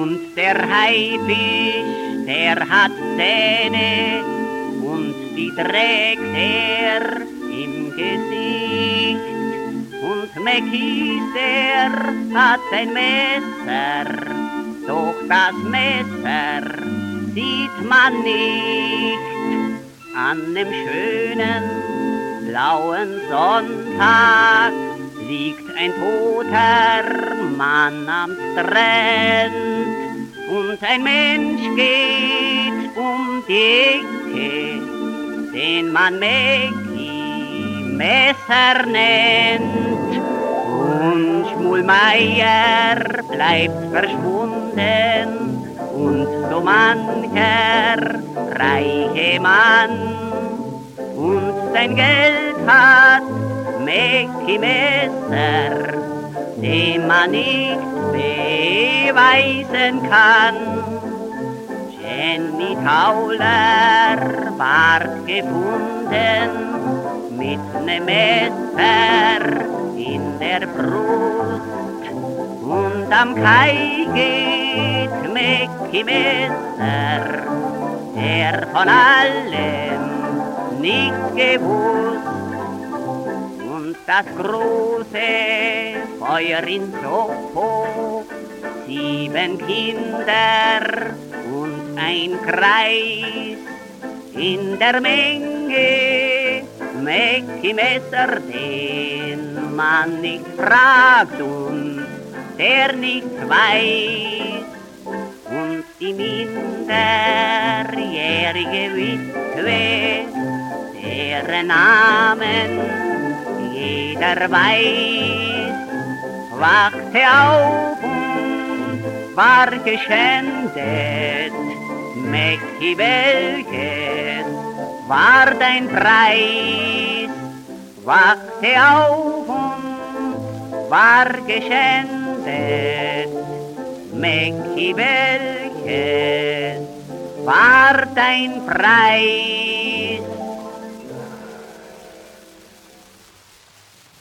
Und der Haifisch, der hat Zähne und die trägt er im Gesicht. Und Mäckis, der hat ein Messer, doch das Messer sieht man nicht. An dem schönen blauen Sonntag liegt ein toter Mann am Strand und ein Mensch geht um die Ecke, den man Mäcki Messer nennt. Und Schmulmeier bleibt verschwunden und so mancher reiche Mann und sein Geld hat Mäcki Messer, dem man nicht beweisen kann. Jenny Tauler ward gefunden mit nem Messer in der Brust und am Kai geht Mäcki Messer, der von allem nichts gewusst. Und das große Feuer in Sopo, 7 Kinder und ein Kreis, in der Menge Mäcki Messer, den man nicht fragt und der nichts weiß. Und die minderjährige Witwe, deren Namen jeder weiß, wachte auf und war geschändet. Mäcki, welches war dein Preis? Wachte auf und war geschändet. Mäcki, welches war dein Preis?